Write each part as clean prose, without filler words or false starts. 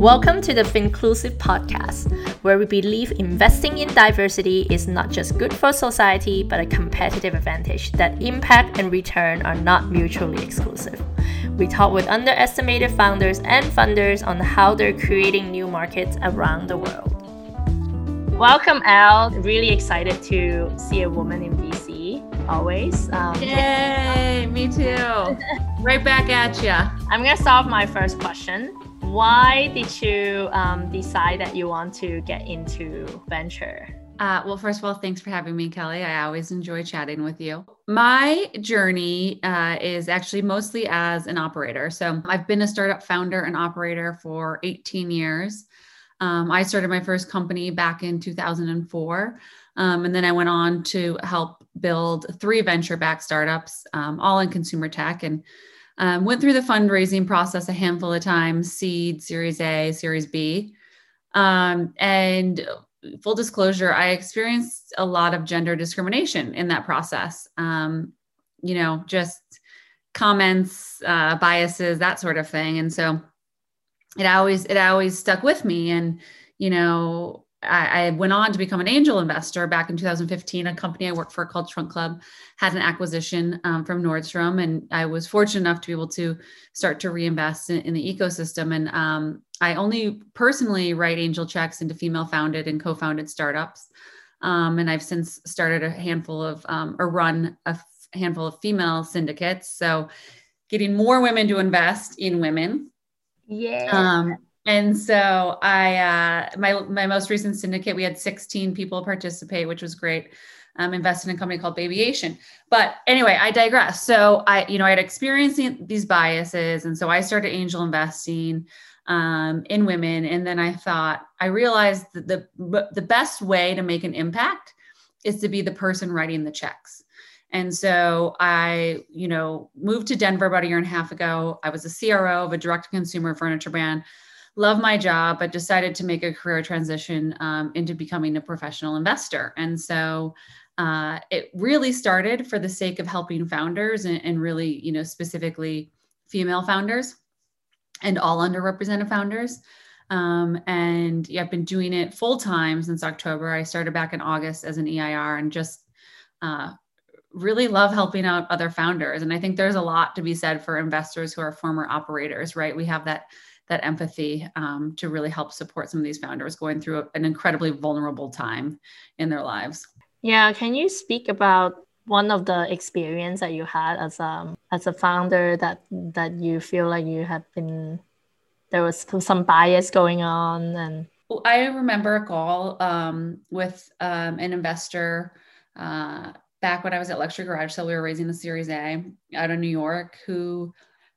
Welcome to the Finclusive podcast, where we believe investing in diversity is not just good for society, but a competitive advantage that impact and return are not mutually exclusive. We talk with underestimated founders and funders on how they're creating new markets around the world. Welcome, Al. Really excited to see a woman in VC, always. Yay, me too. Right back at ya. I'm going to start with my first question. Why did you decide that you want to get into venture? Well, first of all, thanks for having me, Kelly. I always enjoy chatting with you. My journey is actually mostly as an operator. So I've been a startup founder and operator for 18 years. I started my first company back in 2004. And then I went on to help build 3 venture-backed startups, all in consumer tech. And went through the fundraising process a handful of times, seed, Series A, Series B. And full disclosure, I experienced a lot of gender discrimination in that process. Just comments, biases, that sort of thing. And so it always stuck with me. And, I went on to become an angel investor back in 2015. A company I worked for called Trunk Club had an acquisition from Nordstrom, and I was fortunate enough to be able to start to reinvest in the ecosystem. And I only personally write angel checks into female-founded and co-founded startups. And I've since started run a handful of female syndicates. So getting more women to invest in women. Yeah. And so my most recent syndicate, we had 16 people participate, which was great. Invested in a company called Babyation. But anyway, I digress. So I had experienced these biases. And so I started angel investing in women. And then I realized that the best way to make an impact is to be the person writing the checks. And so I, moved to Denver about a year and a half ago. I was a CRO of a direct-to-consumer furniture brand. Love my job, but decided to make a career transition into becoming a professional investor. And so it really started for the sake of helping founders and really, specifically female founders and all underrepresented founders. And I've been doing it full time since October. I started back in August as an EIR and just really love helping out other founders. And I think there's a lot to be said for investors who are former operators, right? We have that empathy to really help support some of these founders going through an incredibly vulnerable time in their lives. Yeah, can you speak about one of the experience that you had as a founder that you feel like there was some bias going on? And I remember a call with an investor back when I was at Luxury Garage. So we were raising a Series A out of New York who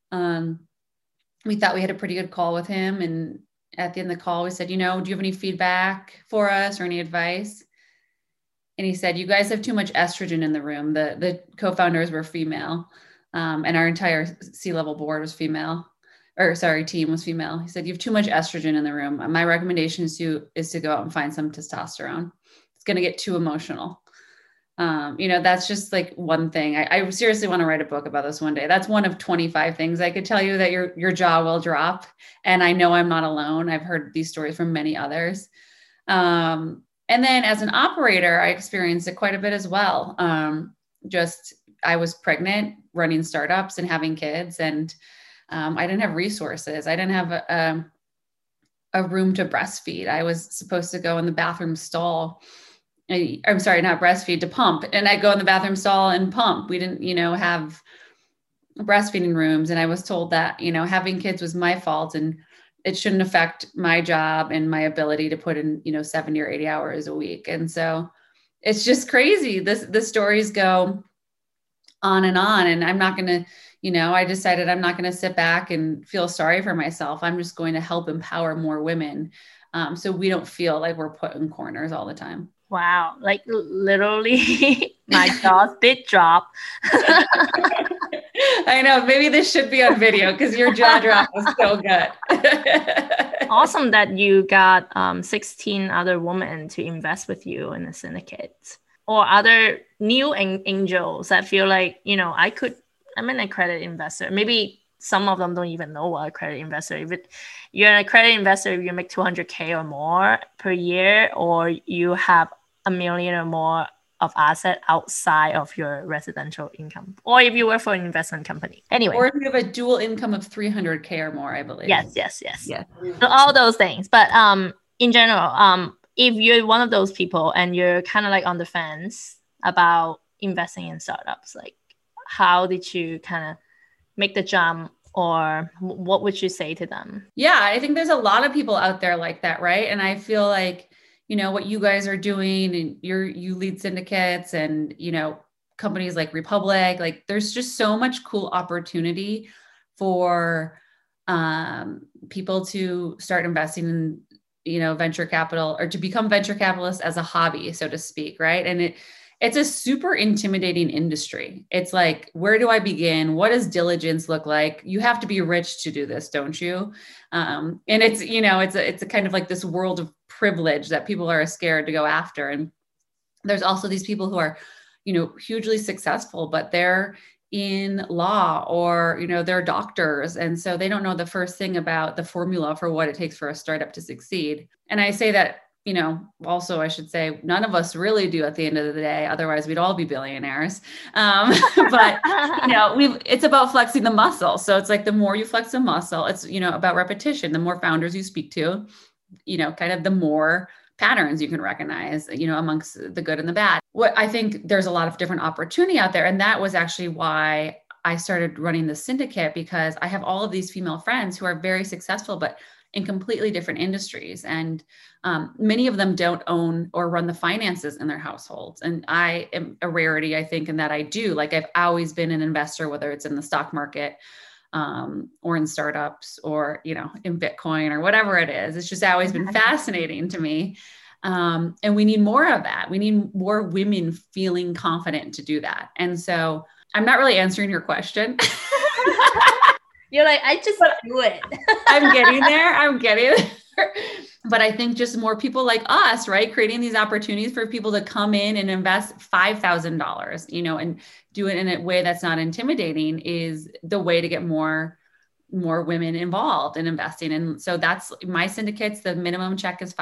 we thought we had a pretty good call with him. And at the end of the call, we said, do you have any feedback for us or any advice? And he said, you guys have too much estrogen in the room. The co-founders were female, and our entire C-level board was female, team was female. He said, you have too much estrogen in the room. My recommendation is to go out and find some testosterone. It's going to get too emotional. That's just like one thing. I seriously want to write a book about this one day. That's one of 25 things I could tell you that your jaw will drop. And I know I'm not alone. I've heard these stories from many others. And then as an operator, I experienced it quite a bit as well. I was pregnant, running startups and having kids, and I didn't have resources. I didn't have a room to breastfeed. I was supposed to go in the bathroom stall. I'm sorry, not breastfeed, to pump. And I go in the bathroom stall and pump. We didn't, have breastfeeding rooms. And I was told that, having kids was my fault and it shouldn't affect my job and my ability to put in, 70 or 80 hours a week. And so it's just crazy. The stories go on. And I'm not going to, I decided I'm not going to sit back and feel sorry for myself. I'm just going to help empower more women. So we don't feel like we're put in corners all the time. Wow, like literally my jaw did drop. I know, maybe this should be on video because your jaw drop was so good. Awesome that you got 16 other women to invest with you in the syndicate, or other new angels that feel like, I'm an accredited investor. Maybe some of them don't even know what a credit investor. If you're an accredited investor, if you make 200K or more per year, or you have $1 million or more of asset outside of your residential income, or if you work for an investment company. Anyway. Or if you have a dual income of 300K or more, I believe. Yes. Yeah. So all those things. But in general, if you're one of those people and you're kind of like on the fence about investing in startups, like how did you kind of make the jump, or what would you say to them? Yeah, I think there's a lot of people out there like that, right? And I feel like, you know, what you guys are doing, and you lead syndicates and, you know, companies like Republic, like there's just so much cool opportunity for people to start investing in, you know, venture capital, or to become venture capitalists as a hobby, so to speak, right? And it's a super intimidating industry. It's like, where do I begin? What does diligence look like? You have to be rich to do this, don't you? And it's, you know, it's a kind of like this world of privilege that people are scared to go after. And there's also these people who are, you know, hugely successful, but they're in law, or, you know, they're doctors. And so they don't know the first thing about the formula for what it takes for a startup to succeed. And I say that, you know, also I should say none of us really do at the end of the day. Otherwise we'd all be billionaires. But, you know, it's about flexing the muscle. So it's like, the more you flex the muscle, it's, you know, about repetition. The more founders you speak to, you know, kind of the more patterns you can recognize, you know, amongst the good and the bad. What I think there's a lot of different opportunity out there. And that was actually why I started running the syndicate, because I have all of these female friends who are very successful, but in completely different industries. And many of them don't own or run the finances in their households. And I am a rarity, I think, in that I do. Like, I've always been an investor, whether it's in the stock market or in startups, or, you know, in Bitcoin or whatever it is. It's just always been fascinating to me. And we need more of that. We need more women feeling confident to do that. And so I'm not really answering your question. You're like, I just do it. I'm getting there. But I think just more people like us, right? Creating these opportunities for people to come in and invest $5,000, you know, and do it in a way that's not intimidating, is the way to get more women involved in investing. And so that's my syndicates. The minimum check is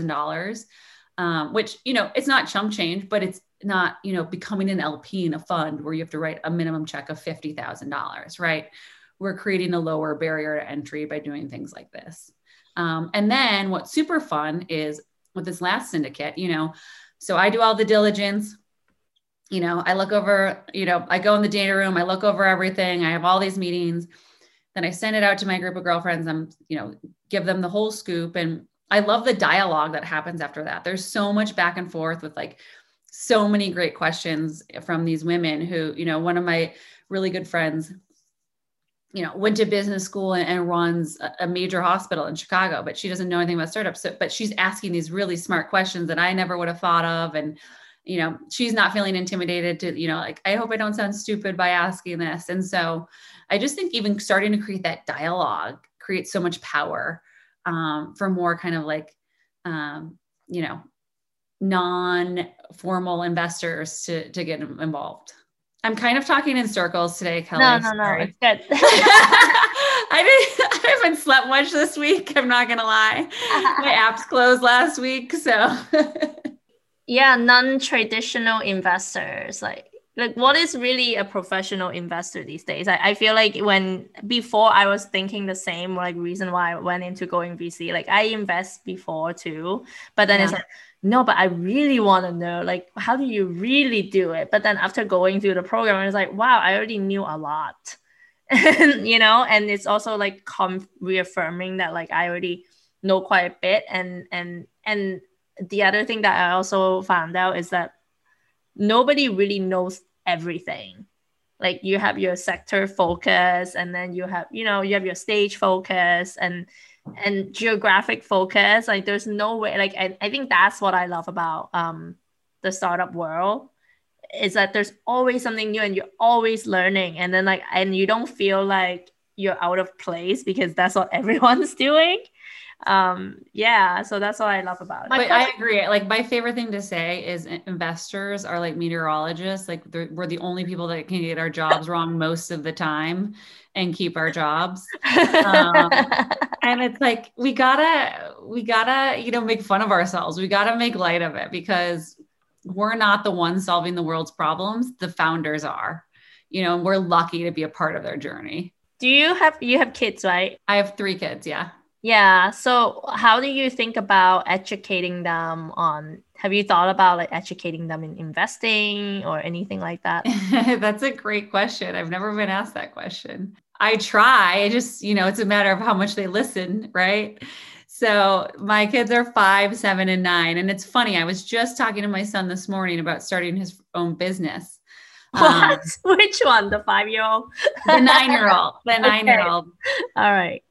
$5,000, which, you know, it's not chump change, but it's not, you know, becoming an LP in a fund where you have to write a minimum check of $50,000, right? We're creating a lower barrier to entry by doing things like this. And then what's super fun is with this last syndicate, you know, so I do all the diligence, you know, I look over, you know, I go in the data room, I look over everything. I have all these meetings, then I send it out to my group of girlfriends. I'm, you know, give them the whole scoop. And I love the dialogue that happens after that. There's so much back and forth with like so many great questions from these women who, you know, one of my really good friends, you know, went to business school and runs a major hospital in Chicago, but she doesn't know anything about startups. So, but she's asking these really smart questions that I never would have thought of. And, you know, she's not feeling intimidated to, you know, like, I hope I don't sound stupid by asking this. And so I just think even starting to create that dialogue creates so much power for more kind of like, you know, non-formal investors to get involved. I'm kind of talking in circles today, Kelly. No, it's good. I haven't slept much this week. I'm not going to lie. My apps closed last week. So yeah, non-traditional investors, like what is really a professional investor these days? I feel like before I was thinking the same, like reason why I went into going VC, like I invest before too, but then it's like, no, but I really want to know, like, how do you really do it? But then after going through the program, I was like, wow, I already knew a lot, you know, and it's also like reaffirming that like I already know quite a bit. And the other thing that I also found out is that nobody really knows everything. Like you have your sector focus, and then you have your stage focus and geographic focus. Like there's no way, like I think that's what I love about the startup world, is that there's always something new and you're always learning, and then like, and you don't feel like you're out of place because that's what everyone's doing. Yeah, so that's what I love about it. But I agree. Like my favorite thing to say is investors are like meteorologists. Like we're the only people that can get our jobs wrong most of the time and keep our jobs. And it's like, we gotta, make fun of ourselves. We gotta make light of it because we're not the ones solving the world's problems. The founders are, and we're lucky to be a part of their journey. Do you have kids, right? I have 3 kids. Yeah. Yeah. So how do you think about educating them have you thought about like educating them in investing or anything like that? That's a great question. I've never been asked that question. I try. I just, it's a matter of how much they listen, right? So my kids are 5, 7, and 9. And it's funny. I was just talking to my son this morning about starting his own business. What? Which one? The 5-year-old? The 9-year-old. The 9-year-old. All right.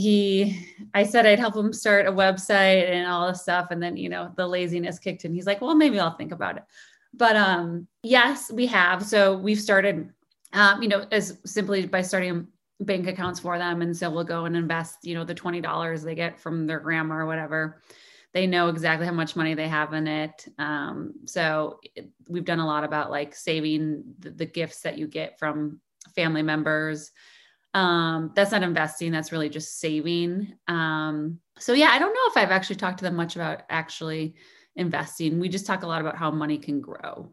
I said I'd help him start a website and all this stuff. And then, the laziness kicked in. He's like, well, maybe I'll think about it. But yes, we have. So we've started, as simply by starting bank accounts for them. And so we'll go and invest, the $20 they get from their grandma or whatever. They know exactly how much money they have in it. So we've done a lot about like saving the gifts that you get from family members. That's not investing. That's really just saving. So yeah, I don't know if I've actually talked to them much about actually investing. We just talk a lot about how money can grow.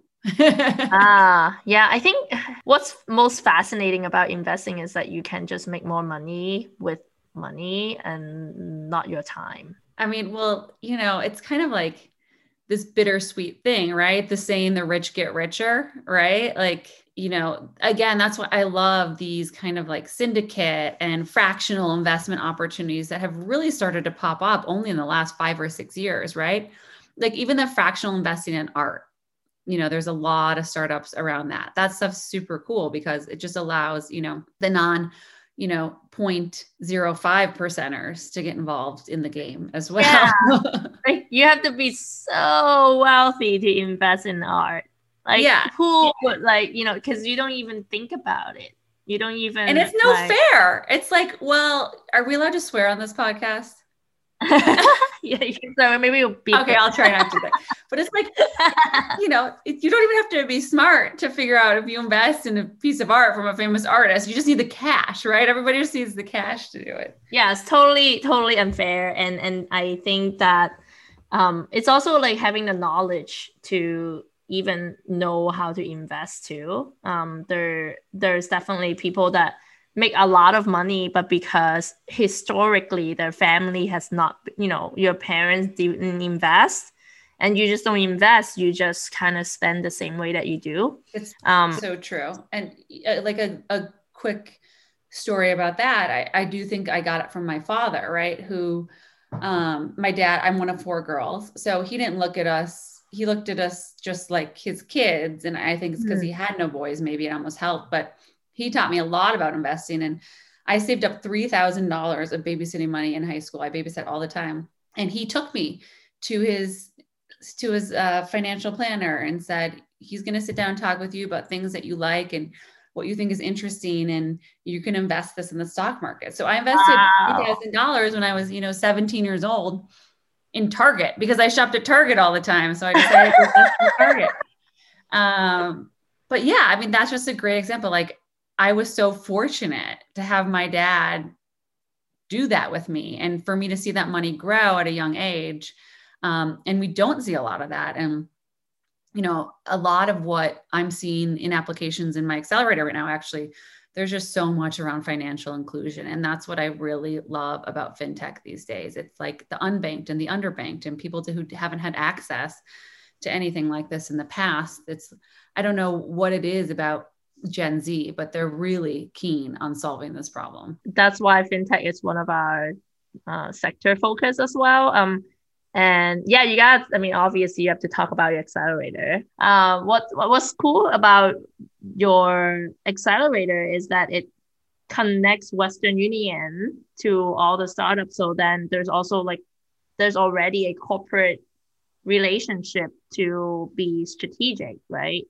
Yeah, I think what's most fascinating about investing is that you can just make more money with money and not your time. I mean, well, it's kind of like this bittersweet thing, right? The saying, the rich get richer, right? Like, again, that's why I love these kind of like syndicate and fractional investment opportunities that have really started to pop up only in the last 5 or 6 years, right? Like even the fractional investing in art, there's a lot of startups around that. That stuff's super cool because it just allows, the non 0.05 percenters to get involved in the game as well. Yeah. You have to be so wealthy to invest in art. Like, yeah. Who would because you don't even think about it. You don't even. And it's no fair. It's like, well, are we allowed to swear on this podcast? Yeah, so maybe you'll be okay. I'll try not to. But it's like, you don't even have to be smart to figure out if you invest in a piece of art from a famous artist. You just need the cash, right? Everybody just needs the cash to do it. Yeah, it's totally unfair, and I think that it's also like having the knowledge to even know how to invest too. There's definitely people that make a lot of money, but because historically their family has not, your parents didn't invest and you just don't invest, you just kind of spend the same way that you do. It's so true. And like a quick story about that, I do think I got it from my father, right? Who, my dad, I'm one of 4 girls. So he didn't look at us. He looked at us just like his kids. And I think it's because he had no boys, maybe it almost helped, but he taught me a lot about investing. And I saved up $3,000 of babysitting money in high school. I babysat all the time. And he took me to his financial planner and said, he's going to sit down and talk with you about things that you like and what you think is interesting. And you can invest this in the stock market. So I invested $3,000 when I was, 17 years old in Target because I shopped at Target all the time. So I decided to invest in Target. But yeah, I mean, that's just a great example. Like, I was so fortunate to have my dad do that with me and for me to see that money grow at a young age. And we don't see a lot of that. And, a lot of what I'm seeing in applications in my accelerator right now, actually, there's just so much around financial inclusion. And that's what I really love about fintech these days. It's like the unbanked and the underbanked and people who haven't had access to anything like this in the past. I don't know what it is about Gen Z, but they're really keen on solving this problem. That's why fintech is one of our sector focus as well. And yeah, obviously you have to talk about your accelerator. What's cool about your accelerator is that it connects Western Union to all the startups. So then there's already a corporate relationship to be strategic, right?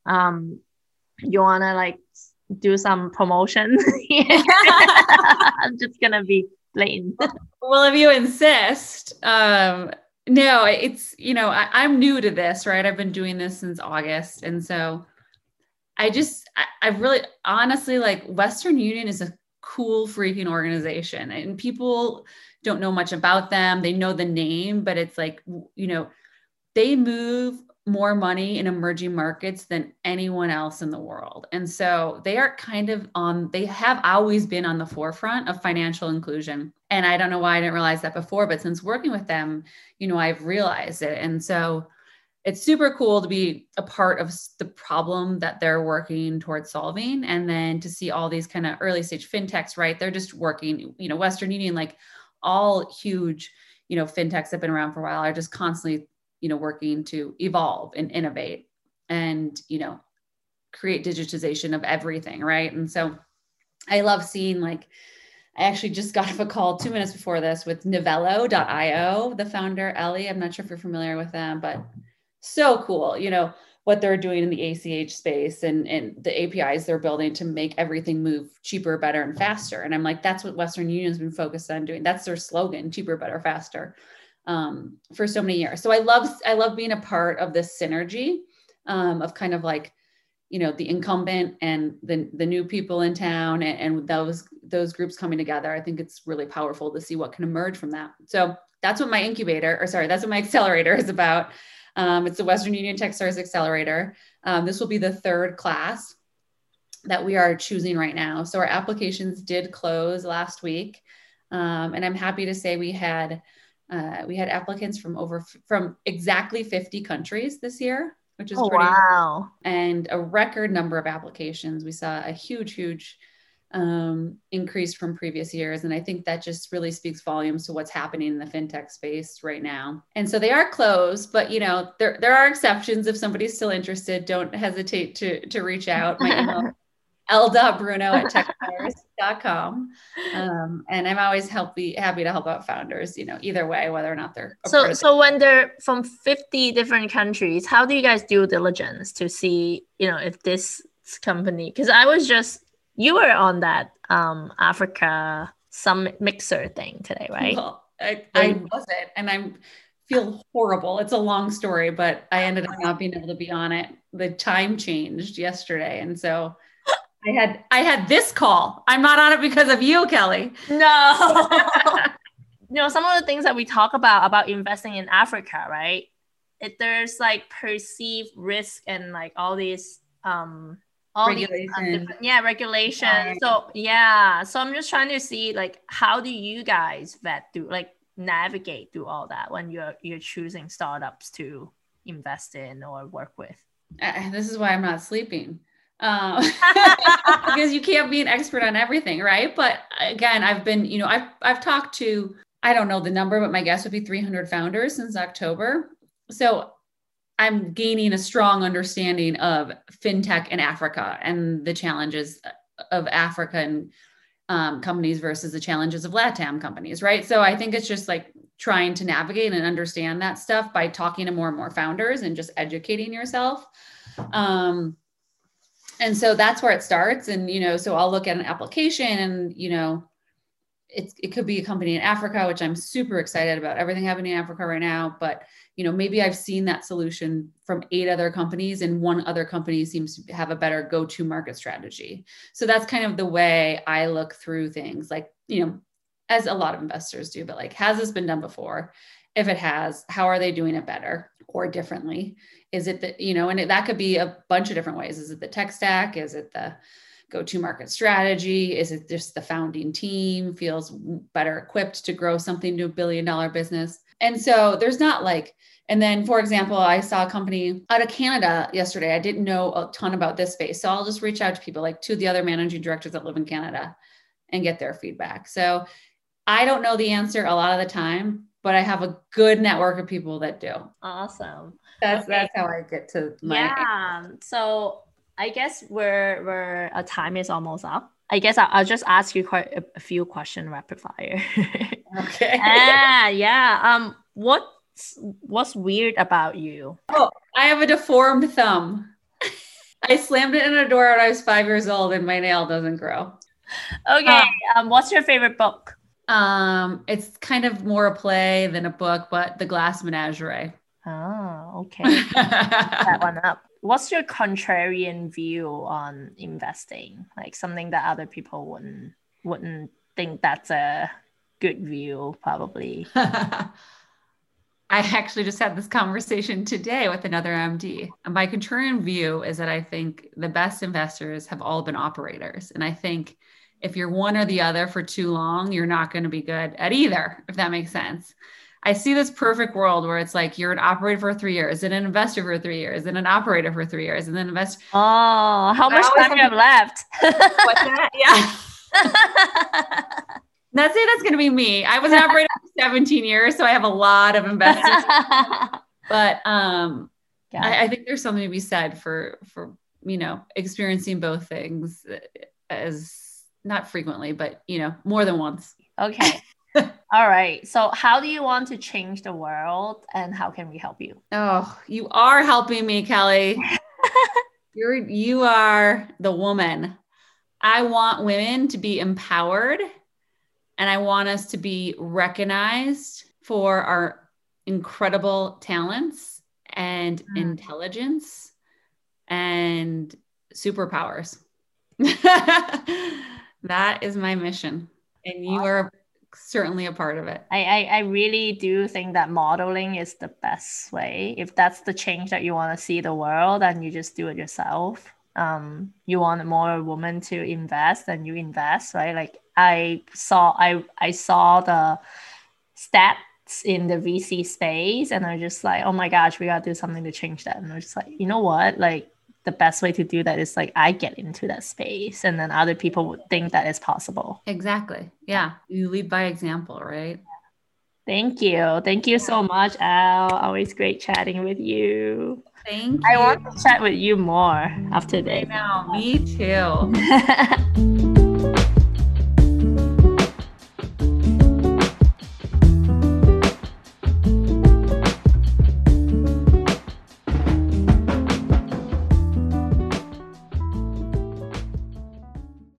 You want to do some promotion? I'm just going to be Blaine. Well, if you insist. No, it's, I'm new to this, right? I've been doing this since August. And so I really honestly, like, Western Union is a cool freaking organization, and people don't know much about them. They know the name, but it's like, they move more money in emerging markets than anyone else in the world. And so they are they have always been on the forefront of financial inclusion. And I don't know why I didn't realize that before, but since working with them, I've realized it. And so it's super cool to be a part of the problem that they're working towards solving. And then to see all these kind of early stage fintechs, right? They're just working, Western Union, like all huge, fintechs that have been around for a while, are just constantly, working to evolve and innovate and, create digitization of everything. Right. And so I love seeing, like, I actually just got off a call 2 minutes before this with Nivelo.io, the founder, Ellie. I'm not sure if you're familiar with them, but so cool, what they're doing in the ACH space and the APIs they're building to make everything move cheaper, better, and faster. And I'm like, that's what Western Union's been focused on doing. That's their slogan: cheaper, better, faster, for so many years. So I love being a part of this synergy of kind of like, the incumbent and the new people in town, and those groups coming together. I think it's really powerful to see what can emerge from that. So that's what my that's what my accelerator is about. It's the Western Union Techstars Accelerator. This will be the third class that we are choosing right now. So our applications did close last week. And I'm happy to say we had applicants from exactly 50 countries this year, which is pretty wow. And a record number of applications. We saw a huge increase from previous years. And I think that just really speaks volumes to what's happening in the fintech space right now. And so they are closed, but there are exceptions. If somebody's still interested, don't hesitate to reach out. My email l.bruno@techstars.com. And I'm always happy to help out founders, either way, whether or not they're so when they're from 50 different countries, how do you guys do diligence to see, if this company, because you were on that Africa Summit Mixer thing today, right? Well, I wasn't, and I feel horrible. It's a long story, but I ended up not being able to be on it. The time changed yesterday, and so I had this call. I'm not on it because of you, Kelly. No. Some of the things that we talk about investing in Africa, right? There's like perceived risk and like all these regulation. Regulation. Right. So I'm just trying to see, like, how do you guys navigate through all that when you're choosing startups to invest in or work with? This is why I'm not sleeping. Because you can't be an expert on everything, right? But again, I've been, I've talked to, I don't know the number, but my guess would be 300 founders since October. So I'm gaining a strong understanding of fintech in Africa and the challenges of African companies versus the challenges of LATAM companies, right? So I think it's just like trying to navigate and understand that stuff by talking to more and more founders and just educating yourself. And so that's where it starts. And, so I'll look at an application and, it could be a company in Africa, which I'm super excited about everything happening in Africa right now. But, maybe I've seen that solution from 8 other companies and one other company seems to have a better go-to market strategy. So that's kind of the way I look through things, like, as a lot of investors do, but like, has this been done before? If it has, how are they doing it better or differently? Is it that, that could be a bunch of different ways. Is it the tech stack? Is it the go-to market strategy? Is it just the founding team feels better equipped to grow something to $1 billion business? And so there's not like, and then, for example, I saw a company out of Canada yesterday. I didn't know a ton about this space. So I'll just reach out to people, like 2 of the other managing directors that live in Canada, and get their feedback. So I don't know the answer a lot of the time, but I have a good network of people that do. Awesome. That's how I get to my So I guess we're our time is almost up. I guess I'll just ask you quite a few questions rapid fire. Okay. What's weird about you? Oh, I have a deformed thumb. I slammed it in a door when I was 5 years old and my nail doesn't grow. Okay. What's your favorite book? It's kind of more a play than a book, but The Glass Menagerie. Oh, okay. That one up. What's your contrarian view on investing? Like something that other people wouldn't think that's a good view, probably. I actually just had this conversation today with another MD. And my contrarian view is that I think the best investors have all been operators. And I think if you're one or the other for too long, you're not going to be good at either, if that makes sense. I see this perfect world where it's like you're an operator for 3 years, and an investor for 3 years, and an operator for 3 years, and then investor. Oh, how much time you have left? What's that? Yeah. Let's say that's going to be me. I was an operator for 17 years, so I have a lot of investors. But I think there's something to be said for experiencing both things as not frequently, but more than once. Okay. All right. So how do you want to change the world, and how can we help you? Oh, you are helping me, Kelly. You are the woman. I want women to be empowered. And I want us to be recognized for our incredible talents and intelligence and superpowers. That is my mission. And you are certainly a part of it. I really do think that modeling is the best way. If that's the change that you want to see the world, and you just do it yourself. You want more women to invest, and you invest, right? Like I saw the stats in the VC space, and I was just like, oh my gosh, we gotta do something to change that. And I was just like, you know what? Like the best way to do that is like I get into that space, and then other people would think that is possible. Exactly. Yeah. You lead by example, right? Thank you. Thank you so much, Al. Always great chatting with you. Thank you. I want to chat with you more after this. I know. Me too.